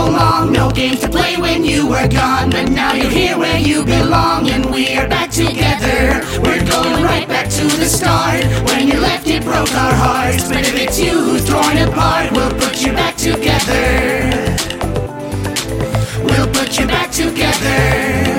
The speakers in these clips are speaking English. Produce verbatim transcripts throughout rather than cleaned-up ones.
long. No games to play when you were gone, but now you're here where you belong, and we are back together. We're going right back to the start. When you left it broke our hearts, but if it's you who's torn apart, we'll put you back together. We'll put you back together.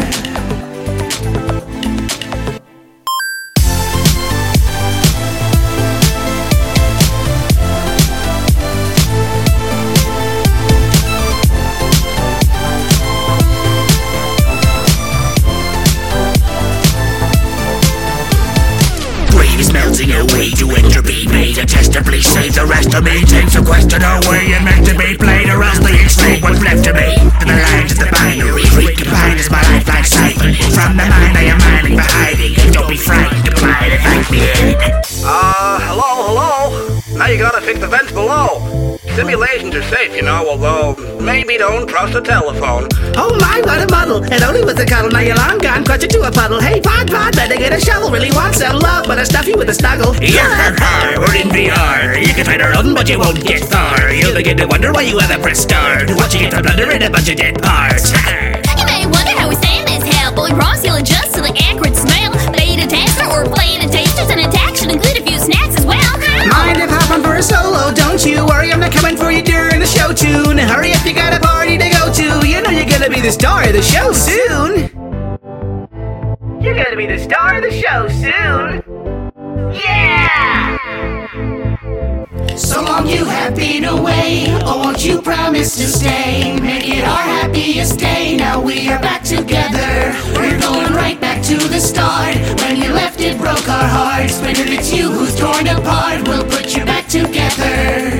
Is melting away to entropy, made a test to please save the rest of me. Takes a question away and meant to be played, or else they enslave what's left of me. And the lines of the binary recombined as my lifeline siphoned from the mind I am mining for hiding. Don't be frightened, apply to thank me. Uh, hello, hello? Now you gotta fix the vents below. Simulations are safe, you know, although maybe don't trust the telephone. Oh my, what a muddle. It only was a cuddle, now you're long gone, crutch into a puddle. Hey, pod, pod, better get a shovel. Really want some love, but I stuff you with a snuggle. Yeah, we're in V R. You can try to run, but you won't get far. You'll begin to wonder why you ever press start, watching it to blunder in a bunch of dead parts. You may wonder how we stand this hell, but we promise you'll adjust to the acrid smell. Beta tester or playing a tasters, and attack should include a few snacks as well. Mind if hop on for a solo? Don't you worry, I'm not coming for you during the show tune. Hurry up, you got a party to go to. You know you're gonna be the star of the show soon. You're gonna be the star of the show soon. Yeah! So long you have been away, oh won't you promise to stay? Make it our happiest day, now we are back together. We're going right back to the start. When you left it broke our hearts, but if it's you who's torn apart, we'll put you back together.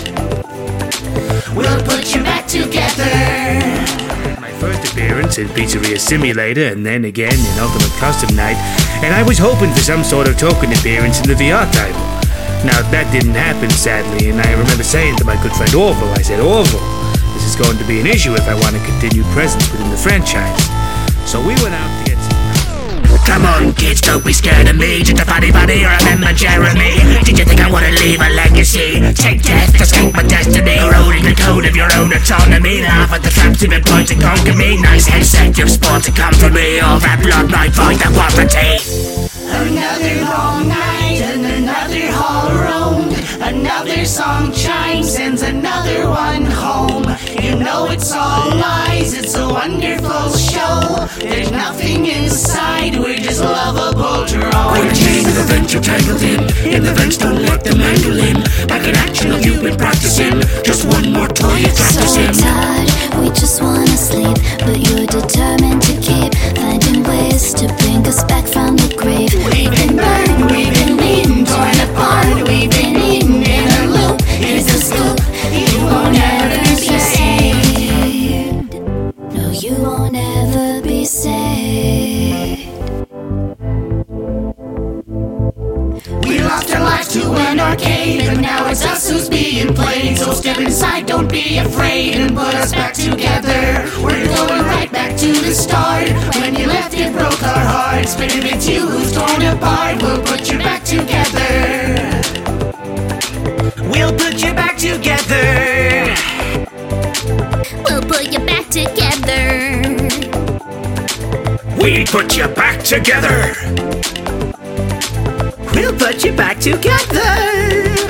We'll put you back together. My first appearance in Pizzeria Simulator, and then again in Ultimate Custom Night, and I was hoping for some sort of token appearance in the V R title. Now that didn't happen, sadly, and I remember saying to my good friend Orville, I said, Orville, this is going to be an issue if I want to continue presence within the franchise. So we went out to get some... Come on, kids, don't be scared of me. Just a funny buddy or a member Jeremy. Did you think I want to leave a legacy? Take death to escape my destiny, eroding the code of your own autonomy. Laugh at the traps you've employed to conquer me. Nice headset, you've spawned to come for me. All that blood might void the poverty. Another long night and another hall roamed. Another song chimes, sends another one home. You know it's all lies, it's a wonderful show. There's nothing inside, we're just lovable drones. We're chained to the vents you're tangled in. In the vents, don't let them angle in. Back in action, have you been practicing? Just one more toy you're practicing. So tired, we just wanna sleep, but you're determined to keep finding ways to bring us back from the grave. We've been burned, we've been beaten, torn apart, we've been eaten in a loop. Here's the scoop, you won't ever be saved. No, you won't ever be saved. We lost our lives to an arcade, but now it's us who's being played. So step inside, don't be afraid, and put us back together. We're going right back to the start. When you left it broke our hearts, but if it's you who's torn apart, we'll put you back together. We'll put you back together. We'll put you back together. We put you back together. We'll put you back together.